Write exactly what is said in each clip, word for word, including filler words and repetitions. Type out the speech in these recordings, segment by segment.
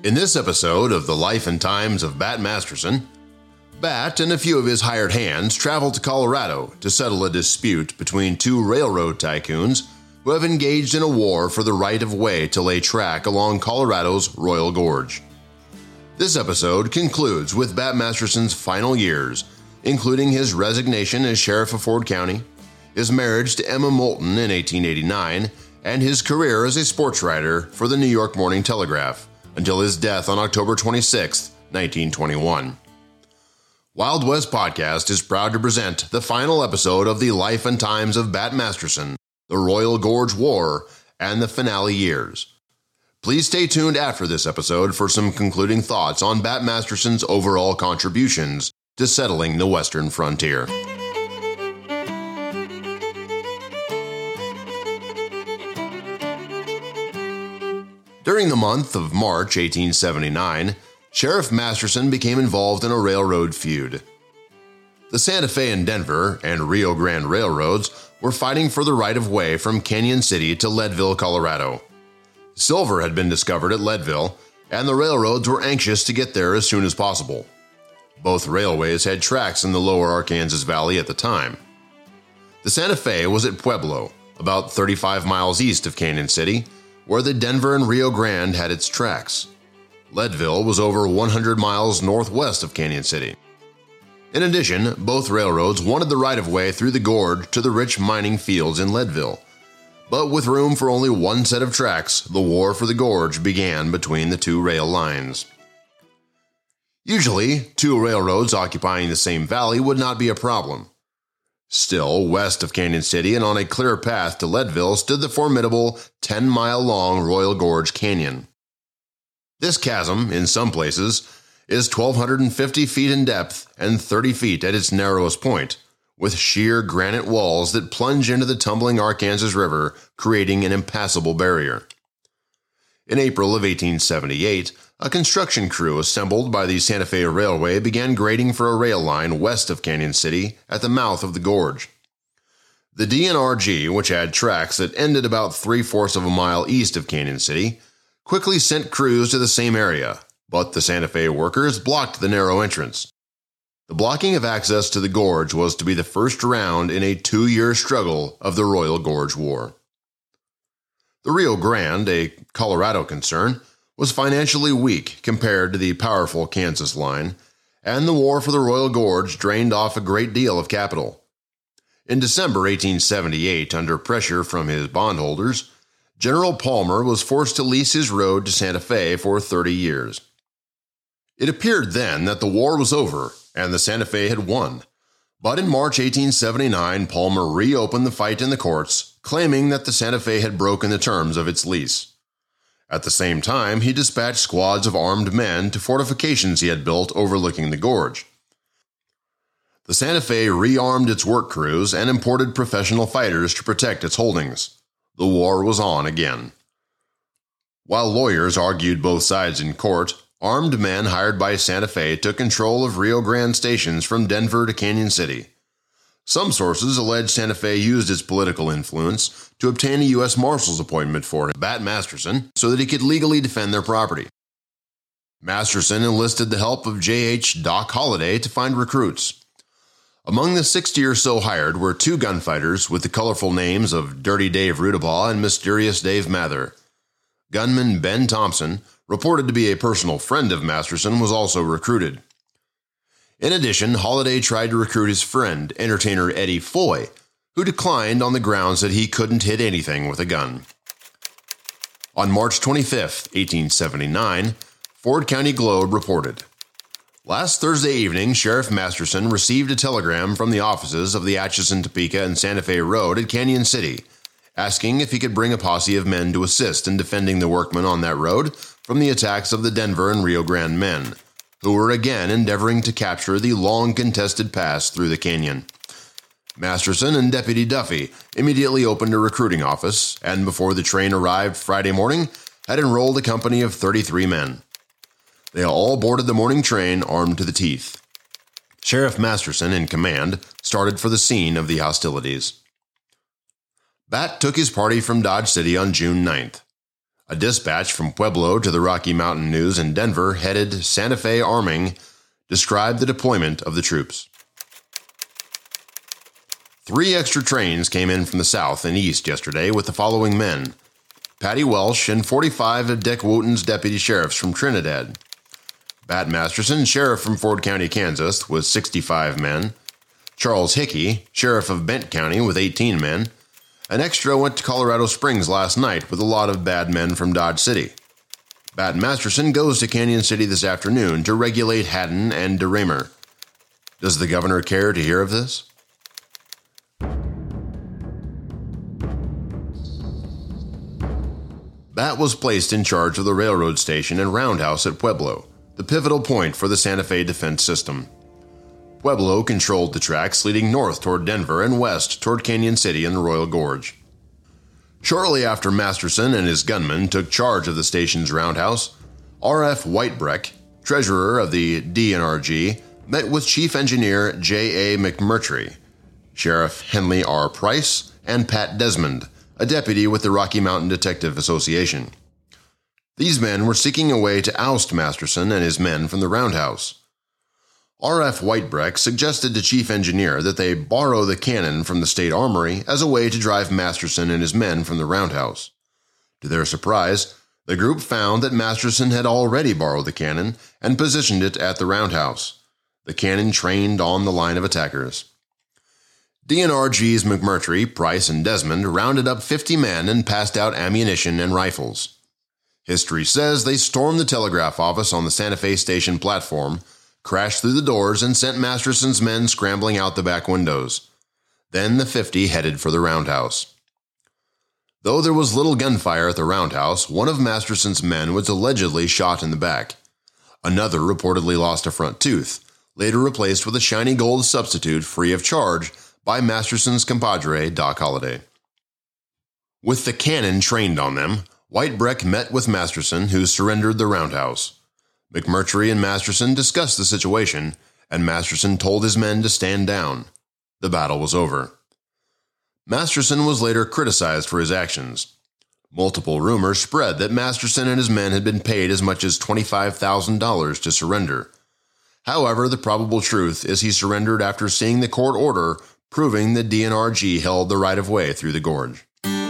In this episode of The Life and Times of Bat Masterson, Bat and a few of his hired hands travel to Colorado to settle a dispute between two railroad tycoons who have engaged in a war for the right of way to lay track along Colorado's Royal Gorge. This episode concludes with Bat Masterson's final years, including his resignation as sheriff of Ford County, his marriage to Emma Moulton in eighteen eighty-nine, and his career as a sports writer for the New York Morning Telegraph, until his death on October twenty-sixth, nineteen twenty-one. Wild West Podcast is proud to present the final episode of The Life and Times of Bat Masterson, the Royal Gorge War, and the finale years. Please stay tuned after this episode for some concluding thoughts on Bat Masterson's overall contributions to settling the Western frontier. During the month of March eighteen seventy-nine, Sheriff Masterson became involved in a railroad feud. The Santa Fe and Denver and Rio Grande railroads were fighting for the right-of-way from Canyon City to Leadville, Colorado. Silver had been discovered at Leadville, and the railroads were anxious to get there as soon as possible. Both railways had tracks in the lower Arkansas Valley at the time. The Santa Fe was at Pueblo, about thirty-five miles east of Canyon City, where the Denver and Rio Grande had its tracks. Leadville was over one hundred miles northwest of Canyon City. In addition, both railroads wanted the right-of-way through the gorge to the rich mining fields in Leadville. But with room for only one set of tracks, the war for the gorge began between the two rail lines. Usually, two railroads occupying the same valley would not be a problem. Still, west of Canyon City and on a clear path to Leadville stood the formidable ten-mile-long Royal Gorge Canyon. This chasm, in some places, is twelve fifty feet in depth and thirty feet at its narrowest point, with sheer granite walls that plunge into the tumbling Arkansas River, creating an impassable barrier. In April of eighteen seventy-eight, a construction crew assembled by the Santa Fe Railway began grading for a rail line west of Canyon City at the mouth of the gorge. The D N R G, which had tracks that ended about three-fourths of a mile east of Canyon City, quickly sent crews to the same area, but the Santa Fe workers blocked the narrow entrance. The blocking of access to the gorge was to be the first round in a two-year struggle of the Royal Gorge War. The Rio Grande, a Colorado concern, was financially weak compared to the powerful Kansas line, and the war for the Royal Gorge drained off a great deal of capital. In December eighteen seventy-eight, under pressure from his bondholders, General Palmer was forced to lease his road to Santa Fe for thirty years. It appeared then that the war was over and the Santa Fe had won, but in March eighteen seventy-nine, Palmer reopened the fight in the courts, claiming that the Santa Fe had broken the terms of its lease. At the same time, he dispatched squads of armed men to fortifications he had built overlooking the gorge. The Santa Fe rearmed its work crews and imported professional fighters to protect its holdings. The war was on again. While lawyers argued both sides in court, armed men hired by Santa Fe took control of Rio Grande stations from Denver to Canyon City. Some sources allege Santa Fe used its political influence to obtain a U S Marshal's appointment for Bat Masterson so that he could legally defend their property. Masterson enlisted the help of J H Doc Holliday to find recruits. Among the sixty or so hired were two gunfighters with the colorful names of Dirty Dave Rudabaugh and Mysterious Dave Mather. Gunman Ben Thompson, reported to be a personal friend of Masterson, was also recruited. In addition, Holliday tried to recruit his friend, entertainer Eddie Foy, who declined on the grounds that he couldn't hit anything with a gun. On March twenty-fifth, eighteen seventy-nine, Ford County Globe reported, "Last Thursday evening, Sheriff Masterson received a telegram from the offices of the Atchison, Topeka, and Santa Fe Road at Canyon City, asking if he could bring a posse of men to assist in defending the workmen on that road from the attacks of the Denver and Rio Grande men, who were again endeavoring to capture the long-contested pass through the canyon. Masterson and Deputy Duffy immediately opened a recruiting office, and before the train arrived Friday morning, had enrolled a company of thirty-three men. They all boarded the morning train armed to the teeth. Sheriff Masterson, in command, started for the scene of the hostilities. Bat took his party from Dodge City on June ninth. A dispatch from Pueblo to the Rocky Mountain News in Denver, headed Santa Fe Arming, described the deployment of the troops. Three extra trains came in from the south and east yesterday with the following men: Patty Welsh and forty-five of Dick Wooten's deputy sheriffs from Trinidad. Bat Masterson, sheriff from Ford County, Kansas, with sixty-five men. Charles Hickey, sheriff of Bent County, with eighteen men. An extra went to Colorado Springs last night with a lot of bad men from Dodge City. Bat Masterson goes to Canyon City this afternoon to regulate Haddon and DeRaymer. Does the governor care to hear of this? Bat was placed in charge of the railroad station and roundhouse at Pueblo, the pivotal point for the Santa Fe defense system. Pueblo controlled the tracks leading north toward Denver and west toward Canyon City and the Royal Gorge. Shortly after Masterson and his gunmen took charge of the station's roundhouse, R F Whitebreck, treasurer of the D N R G, met with Chief Engineer J A McMurtry, Sheriff Henley R. Price, and Pat Desmond, a deputy with the Rocky Mountain Detective Association. These men were seeking a way to oust Masterson and his men from the roundhouse. R F Whitebreck suggested to Chief Engineer that they borrow the cannon from the state armory as a way to drive Masterson and his men from the roundhouse. To their surprise, the group found that Masterson had already borrowed the cannon and positioned it at the roundhouse. The cannon trained on the line of attackers. D N R G's McMurtry, Price, and Desmond rounded up fifty men and passed out ammunition and rifles. History says they stormed the telegraph office on the Santa Fe station platform, crashed through the doors, and sent Masterson's men scrambling out the back windows. Then the fifty headed for the roundhouse. Though there was little gunfire at the roundhouse, one of Masterson's men was allegedly shot in the back. Another reportedly lost a front tooth, later replaced with a shiny gold substitute free of charge by Masterson's compadre, Doc Holliday. With the cannon trained on them, Whitebreck met with Masterson, who surrendered the roundhouse. McMurtry and Masterson discussed the situation, and Masterson told his men to stand down. The battle was over. Masterson was later criticized for his actions. Multiple rumors spread that Masterson and his men had been paid as much as twenty-five thousand dollars to surrender. However, the probable truth is he surrendered after seeing the court order proving that D N R G held the right-of-way through the gorge.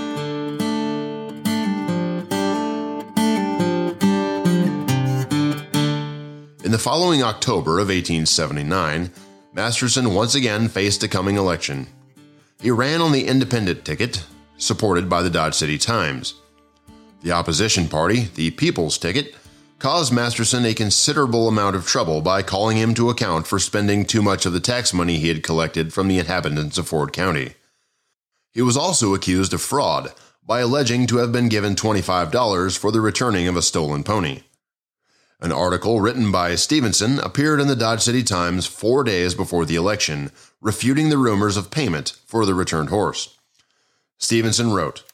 In the following October of eighteen seventy-nine, Masterson once again faced a coming election. He ran on the independent ticket, supported by the Dodge City Times. The opposition party, the People's Ticket, caused Masterson a considerable amount of trouble by calling him to account for spending too much of the tax money he had collected from the inhabitants of Ford County. He was also accused of fraud by alleging to have been given twenty-five dollars for the returning of a stolen pony. An article written by Stevenson appeared in the Dodge City Times four days before the election, refuting the rumors of payment for the returned horse. Stevenson wrote,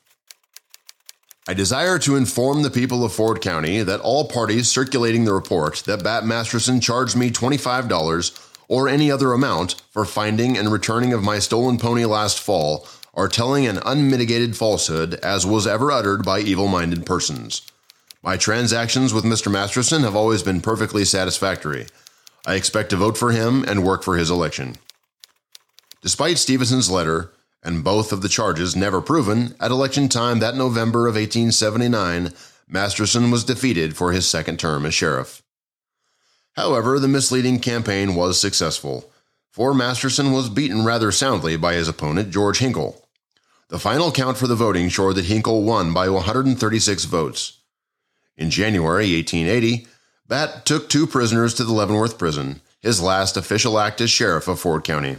"I desire to inform the people of Ford County that all parties circulating the report that Bat Masterson charged me twenty-five dollars or any other amount for finding and returning of my stolen pony last fall are telling an unmitigated falsehood as was ever uttered by evil-minded persons. My transactions with Mister Masterson have always been perfectly satisfactory. I expect to vote for him and work for his election." Despite Stevenson's letter, and both of the charges never proven, at election time that November of eighteen seventy-nine, Masterson was defeated for his second term as sheriff. However, the misleading campaign was successful, for Masterson was beaten rather soundly by his opponent, George Hinkle. The final count for the voting showed that Hinkle won by one hundred thirty-six votes. In January eighteen eighty, Bat took two prisoners to the Leavenworth prison, his last official act as sheriff of Ford County.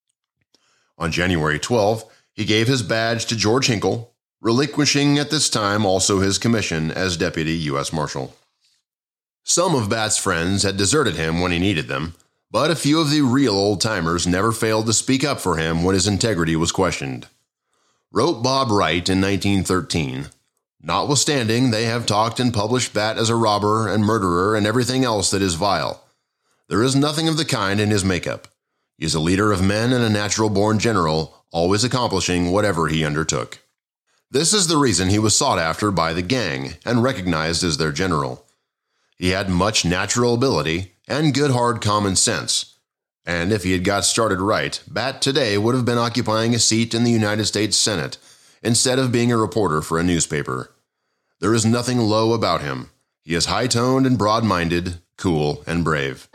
On January twelfth, he gave his badge to George Hinkle, relinquishing at this time also his commission as deputy U S Marshal. Some of Bat's friends had deserted him when he needed them, but a few of the real old-timers never failed to speak up for him when his integrity was questioned. Wrote Bob Wright in nineteen thirteen, "Notwithstanding, they have talked and published Bat as a robber and murderer and everything else that is vile. There is nothing of the kind in his makeup. He is a leader of men and a natural-born general, always accomplishing whatever he undertook." This is the reason he was sought after by the gang and recognized as their general. He had much natural ability and good hard common sense, and if he had got started right, Bat today would have been occupying a seat in the United States Senate instead of being a reporter for a newspaper. There is nothing low about him. He is high-toned and broad-minded, cool and brave.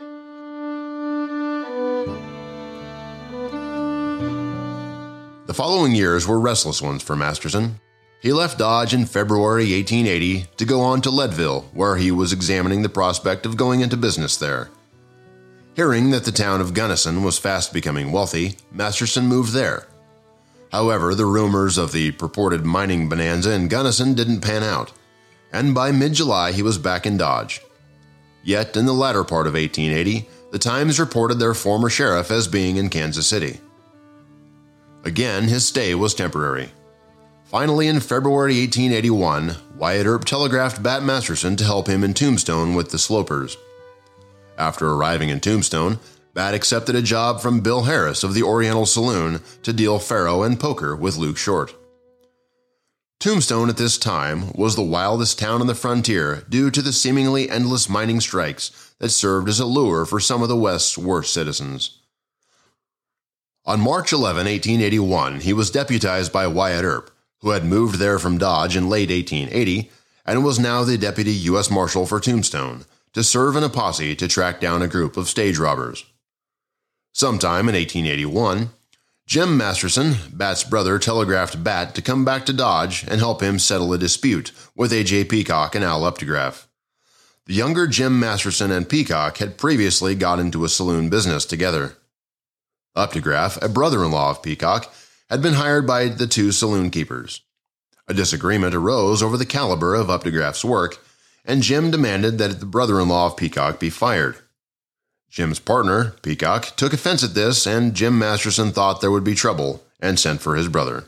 The following years were restless ones for Masterson. He left Dodge in February eighteen eighty to go on to Leadville, where he was examining the prospect of going into business there. Hearing that the town of Gunnison was fast becoming wealthy, Masterson moved there. However, the rumors of the purported mining bonanza in Gunnison didn't pan out, and by mid-July he was back in Dodge. Yet, in the latter part of eighteen eighty, the Times reported their former sheriff as being in Kansas City. Again, his stay was temporary. Finally, in February eighteen eighty-one, Wyatt Earp telegraphed Bat Masterson to help him in Tombstone with the Slopers. After arriving in Tombstone, Bat accepted a job from Bill Harris of the Oriental Saloon to deal faro and poker with Luke Short. Tombstone at this time was the wildest town on the frontier due to the seemingly endless mining strikes that served as a lure for some of the West's worst citizens. On March eleventh, eighteen eighty-one, he was deputized by Wyatt Earp, who had moved there from Dodge in late eighteen eighty and was now the deputy U S Marshal for Tombstone, to serve in a posse to track down a group of stage robbers. Sometime in eighteen eighty-one, Jim Masterson, Bat's brother, telegraphed Bat to come back to Dodge and help him settle a dispute with A J Peacock and Al Updegraff. The younger Jim Masterson and Peacock had previously got into a saloon business together. Updegraff, a brother-in-law of Peacock, had been hired by the two saloon keepers. A disagreement arose over the caliber of Updegraff's work, and Jim demanded that the brother-in-law of Peacock be fired. Jim's partner, Peacock, took offense at this, and Jim Masterson thought there would be trouble and sent for his brother.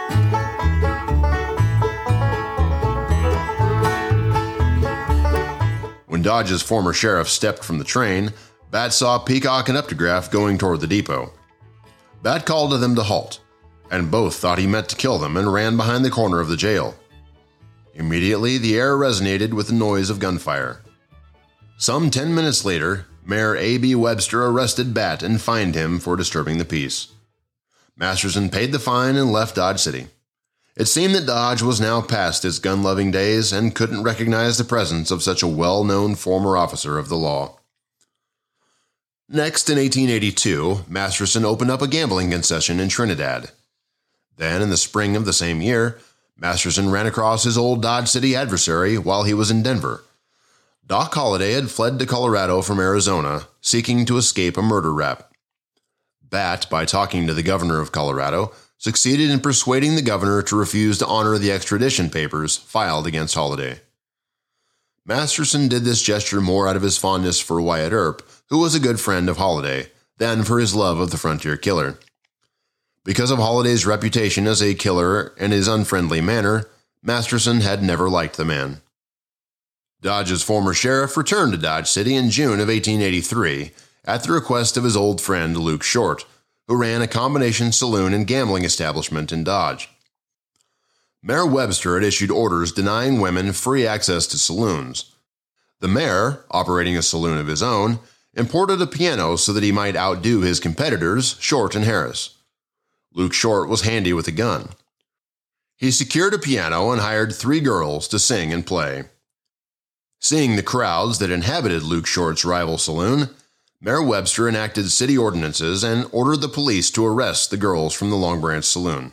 When Dodge's former sheriff stepped from the train, Bat saw Peacock and Updegraff going toward the depot. Bat called to them to halt, and both thought he meant to kill them and ran behind the corner of the jail. Immediately, the air resonated with the noise of gunfire. Some ten minutes later, Mayor A B Webster arrested Bat and fined him for disturbing the peace. Masterson paid the fine and left Dodge City. It seemed that Dodge was now past its gun-loving days and couldn't recognize the presence of such a well-known former officer of the law. Next, in eighteen eighty-two, Masterson opened up a gambling concession in Trinidad. Then, in the spring of the same year, Masterson ran across his old Dodge City adversary while he was in Denver. Doc Holliday had fled to Colorado from Arizona, seeking to escape a murder rap. Bat, by talking to the governor of Colorado, succeeded in persuading the governor to refuse to honor the extradition papers filed against Holliday. Masterson did this gesture more out of his fondness for Wyatt Earp, who was a good friend of Holliday, than for his love of the frontier killer. Because of Holliday's reputation as a killer and his unfriendly manner, Masterson had never liked the man. Dodge's former sheriff returned to Dodge City in June of eighteen eighty-three at the request of his old friend Luke Short, who ran a combination saloon and gambling establishment in Dodge. Mayor Webster had issued orders denying women free access to saloons. The mayor, operating a saloon of his own, imported a piano so that he might outdo his competitors, Short and Harris. Luke Short was handy with a gun. He secured a piano and hired three girls to sing and play. Seeing the crowds that inhabited Luke Short's rival saloon, Mayor Webster enacted city ordinances and ordered the police to arrest the girls from the Long Branch Saloon.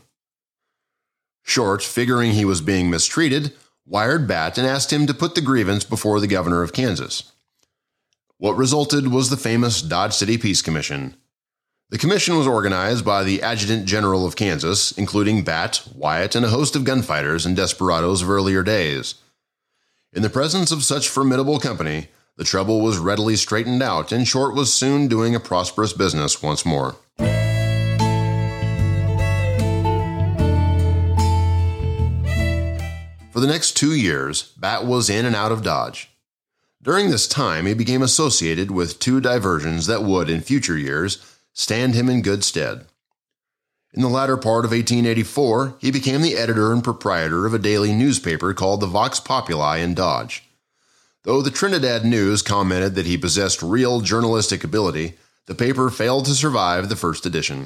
Short, figuring he was being mistreated, wired Bat and asked him to put the grievance before the governor of Kansas. What resulted was the famous Dodge City Peace Commission. The commission was organized by the Adjutant General of Kansas, including Bat, Wyatt, and a host of gunfighters and desperados of earlier days. In the presence of such formidable company, the trouble was readily straightened out, and Short was soon doing a prosperous business once more. For the next two years, Bat was in and out of Dodge. During this time, he became associated with two diversions that would, in future years, stand him in good stead. In the latter part of eighteen eighty-four, he became the editor and proprietor of a daily newspaper called the Vox Populi in Dodge. Though the Trinidad News commented that he possessed real journalistic ability, the paper failed to survive the first edition.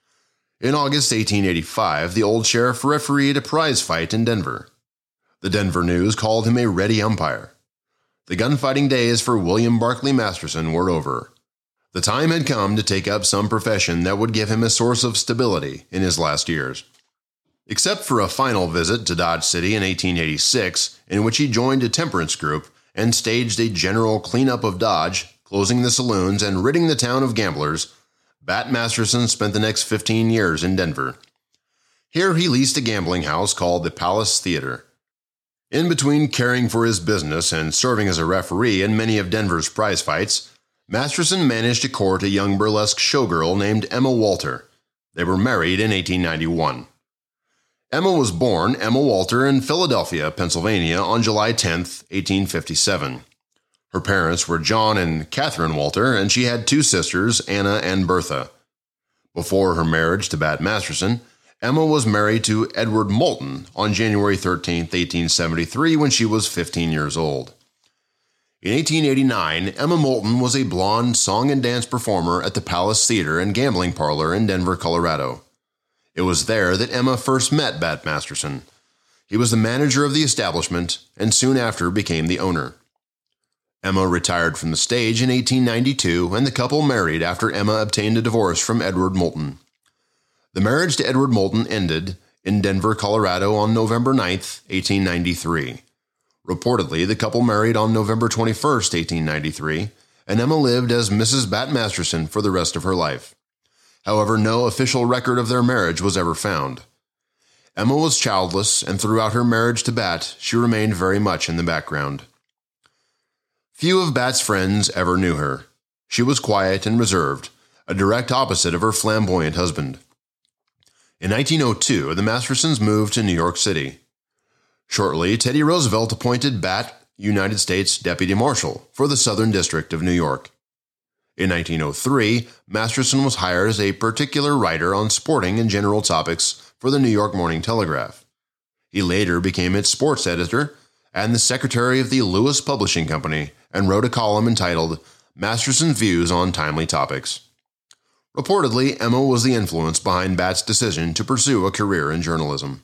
In August eighteen eighty-five, the old sheriff refereed a prize fight in Denver. The Denver News called him a ready umpire. The gunfighting days for William Barclay Masterson were over. The time had come to take up some profession that would give him a source of stability in his last years. Except for a final visit to Dodge City in eighteen eighty-six, in which he joined a temperance group and staged a general cleanup of Dodge, closing the saloons and ridding the town of gamblers, Bat Masterson spent the next fifteen years in Denver. Here he leased a gambling house called the Palace Theater. In between caring for his business and serving as a referee in many of Denver's prize fights, Masterson managed to court a young burlesque showgirl named Emma Walter. They were married in eighteen ninety-one. Emma was born Emma Walter in Philadelphia, Pennsylvania on July tenth, eighteen fifty-seven. Her parents were John and Catherine Walter, and she had two sisters, Anna and Bertha. Before her marriage to Bat Masterson, Emma was married to Edward Moulton on January thirteenth, eighteen seventy-three, when she was fifteen years old. In eighteen eighty-nine, Emma Moulton was a blonde song and dance performer at the Palace Theater and Gambling Parlor in Denver, Colorado. It was there that Emma first met Bat Masterson. He was the manager of the establishment and soon after became the owner. Emma retired from the stage in eighteen ninety-two, and the couple married after Emma obtained a divorce from Edward Moulton. The marriage to Edward Moulton ended in Denver, Colorado on November ninth, eighteen ninety-three. Reportedly, the couple married on November twenty-first, eighteen ninety-three, and Emma lived as Missus Bat Masterson for the rest of her life. However, no official record of their marriage was ever found. Emma was childless, and throughout her marriage to Bat, she remained very much in the background. Few of Bat's friends ever knew her. She was quiet and reserved, a direct opposite of her flamboyant husband. In nineteen oh two, the Mastersons moved to New York City. Shortly, Teddy Roosevelt appointed Bat United States Deputy Marshal for the Southern District of New York. In nineteen oh three, Masterson was hired as a particular writer on sporting and general topics for the New York Morning Telegraph. He later became its sports editor and the secretary of the Lewis Publishing Company and wrote a column entitled Masterson's Views on Timely Topics. Reportedly, Emma was the influence behind Bat's decision to pursue a career in journalism.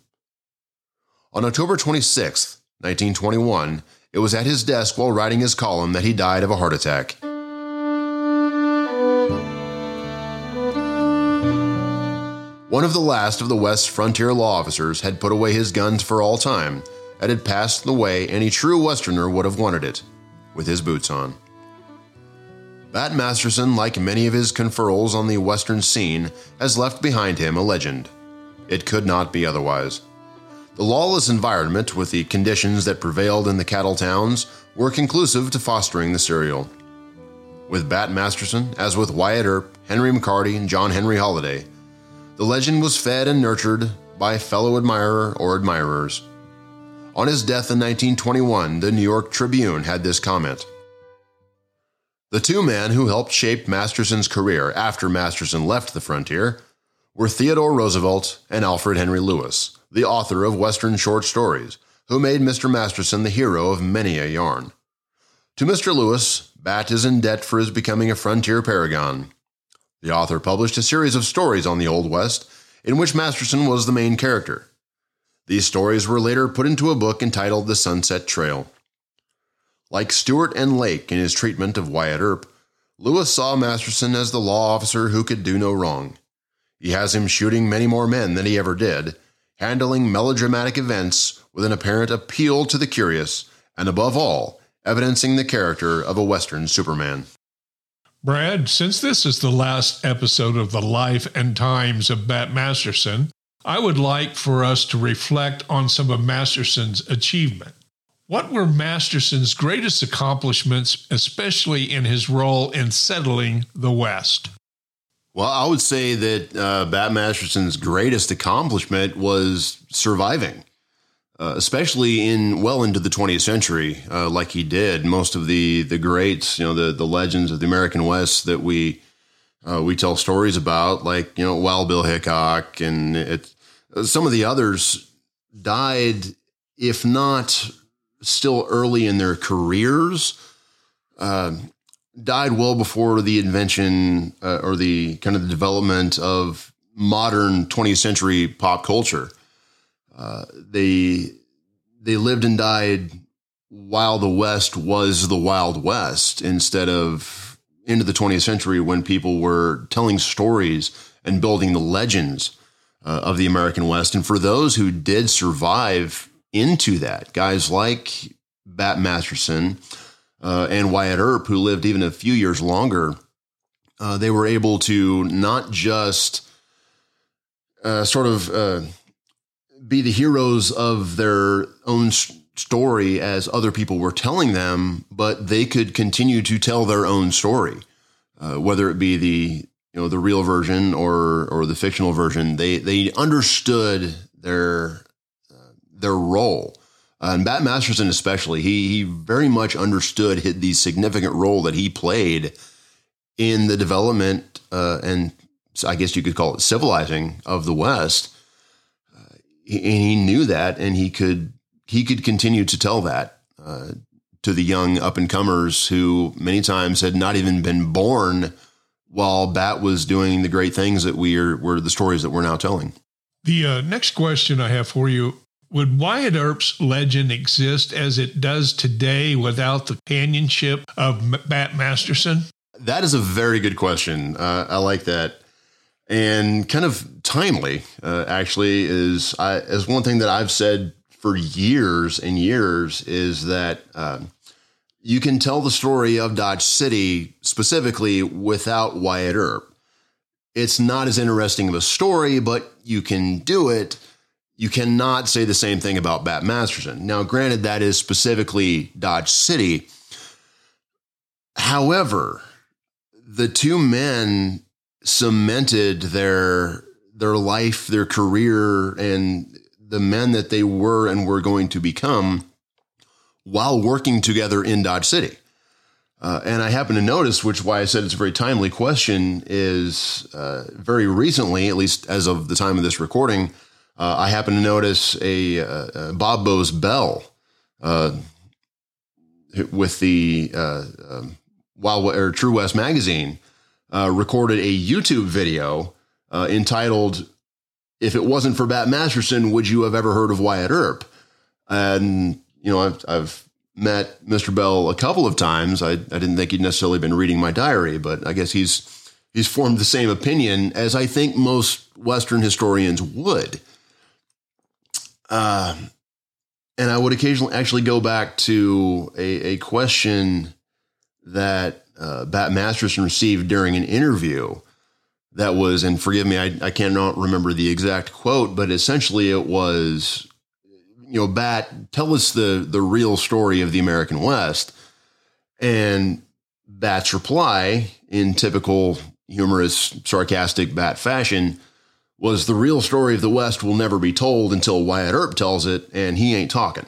On October twenty-sixth, nineteen twenty-one, it was at his desk while writing his column that he died of a heart attack. One of the last of the West's frontier law officers had put away his guns for all time and had passed the way any true Westerner would have wanted it, with his boots on. Bat Masterson, like many of his conferrals on the Western scene, has left behind him a legend. It could not be otherwise. The lawless environment, with the conditions that prevailed in the cattle towns, were conclusive to fostering the serial. With Bat Masterson, as with Wyatt Earp, Henry McCarty, and John Henry Holliday, the legend was fed and nurtured by fellow admirer or admirers. On his death in nineteen twenty-one, the New York Tribune had this comment: "The two men who helped shape Masterson's career after Masterson left the frontier were Theodore Roosevelt and Alfred Henry Lewis, the author of Western short stories, who made Mister Masterson the hero of many a yarn. To Mister Lewis, Bat is in debt for his becoming a frontier paragon. The author published a series of stories on the Old West, in which Masterson was the main character. These stories were later put into a book entitled The Sunset Trail." Like Stewart and Lake in his treatment of Wyatt Earp, Lewis saw Masterson as the law officer who could do no wrong. He has him shooting many more men than he ever did, handling melodramatic events with an apparent appeal to the curious, and above all, evidencing the character of a Western Superman. Brad, since this is the last episode of the life and times of Bat Masterson, I would like for us to reflect on some of Masterson's achievement. What were Masterson's greatest accomplishments, especially in his role in settling the West? Well, I would say that uh, Bat Masterson's greatest accomplishment was surviving, uh, especially in well into the twentieth century, uh, like he did. Most of the the greats, you know, the the legends of the American West that we Uh, we tell stories about, like, you know, Wild Bill Hickok, and it, some of the others died, if not still early in their careers, uh, died well before the invention uh, or the kind of the development of modern twentieth century pop culture. Uh, they they lived and died while the West was the Wild West, instead of into the twentieth century when people were telling stories and building the legends uh, of the American West. And for those who did survive into that, guys like Bat Masterson uh, and Wyatt Earp, who lived even a few years longer, uh, they were able to not just uh, sort of uh, be the heroes of their own story as other people were telling them, but they could continue to tell their own story, uh, whether it be the you know the real version or or the fictional version. They they understood their uh, their role, uh, and Bat Masterson especially. He he very much understood his, the significant role that he played in the development uh, and I guess you could call it civilizing of the West. Uh, he, and he knew that, and he could. He could continue to tell that uh, to the young up-and-comers who many times had not even been born while Bat was doing the great things that we are, were the stories that we're now telling. The uh, next question I have for you, would Wyatt Earp's legend exist as it does today without the companionship of Bat Masterson? That is a very good question. Uh, I like that. And kind of timely, uh, actually, is, I, is one thing that I've said for years and years, is that uh, you can tell the story of Dodge City specifically without Wyatt Earp. It's not as interesting of a story, but you can do it. You cannot say the same thing about Bat Masterson. Now, granted, that is specifically Dodge City. However, the two men cemented their their life, their career, and the men that they were and were going to become while working together in Dodge City. Uh, and I happen to notice, which is why I said it's a very timely question, is uh, very recently, at least as of the time of this recording, uh, I happen to notice a, uh, a Bob Bose Bell uh, with the uh, um, Wild or True West magazine uh, recorded a YouTube video uh, entitled "If It Wasn't for Bat Masterson, Would You Have Ever Heard of Wyatt Earp?" And, you know, I've, I've met Mister Bell a couple of times. I, I didn't think he'd necessarily been reading my diary, but I guess he's he's formed the same opinion as I think most Western historians would. Uh, and I would occasionally actually go back to a, a question that uh, Bat Masterson received during an interview. That was, and forgive me, I, I cannot remember the exact quote, but essentially it was, you know, Bat, tell us the, the real story of the American West. And Bat's reply, in typical humorous, sarcastic Bat fashion, was, the real story of the West will never be told until Wyatt Earp tells it, and he ain't talking.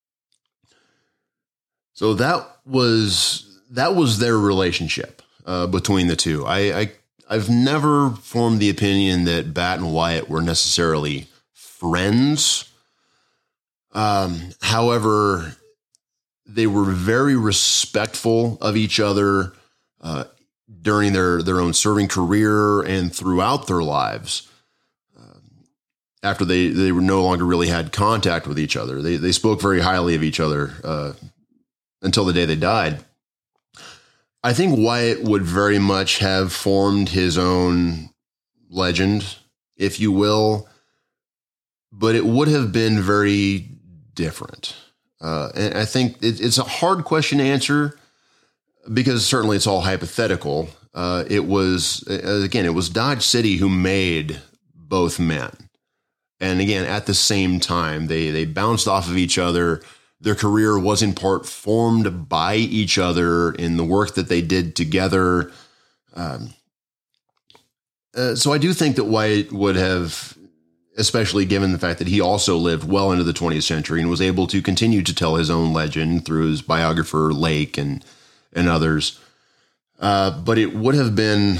So that was, that was their relationship uh, between the two. I, I I've never formed the opinion that Bat and Wyatt were necessarily friends. Um, however, they were very respectful of each other uh, during their, their own serving career and throughout their lives. Uh, after they, they were no longer really had contact with each other, they, they spoke very highly of each other uh, until the day they died. I think Wyatt would very much have formed his own legend, if you will, but it would have been very different. Uh, and I think it, it's a hard question to answer because certainly it's all hypothetical. Uh, it was, again, it was Dodge City who made both men. And again, at the same time, they, they bounced off of each other. Their career was in part formed by each other in the work that they did together. Um, uh, so I do think that Wyatt would have, especially given the fact that he also lived well into the twentieth century and was able to continue to tell his own legend through his biographer Lake and, and others. Uh, but it would have been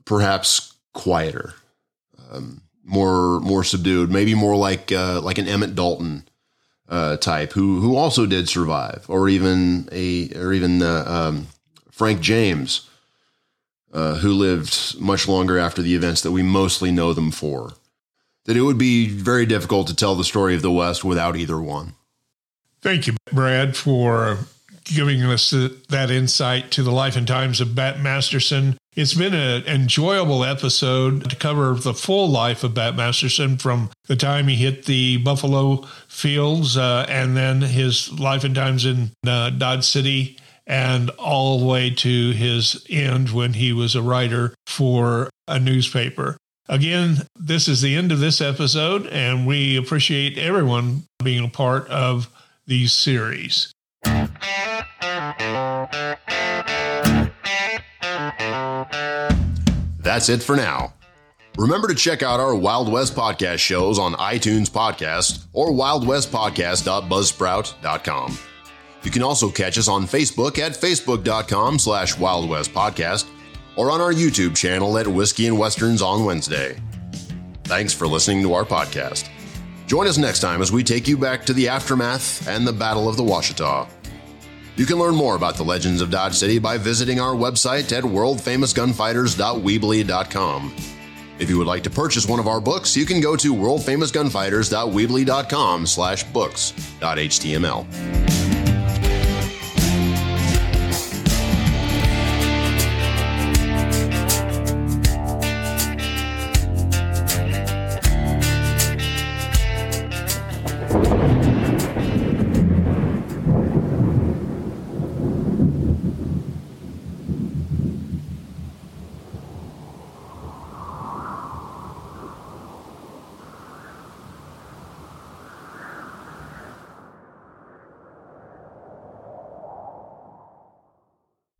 perhaps quieter, um, more more subdued, maybe more like uh, like an Emmett Dalton uh, type, who who also did survive, or even a or even uh, um, Frank James, uh, who lived much longer after the events that we mostly know them for. That it would be very difficult to tell the story of the West without either one. Thank you, Brad, for giving us that insight to the life and times of Bat Masterson. It's been an enjoyable episode to cover the full life of Bat Masterson, from the time he hit the Buffalo fields uh, and then his life and times in uh, Dodge City, and all the way to his end when he was a writer for a newspaper. Again, this is the end of this episode, and we appreciate everyone being a part of these series. That's it for now. Remember to check out our Wild West podcast shows on iTunes Podcast or wild west podcast dot buzzsprout dot com. You can also catch us on Facebook at facebook.com slash Wild West Podcast or on our YouTube channel at Whiskey and Westerns on Wednesday. Thanks for listening to our podcast. Join us next time as we take you back to the aftermath and the Battle of the Washita. You can learn more about the legends of Dodge City by visiting our website at world famous gunfighters dot weebly dot com. If you would like to purchase one of our books, you can go to world famous gunfighters dot weebly dot com slash books dot h t m l.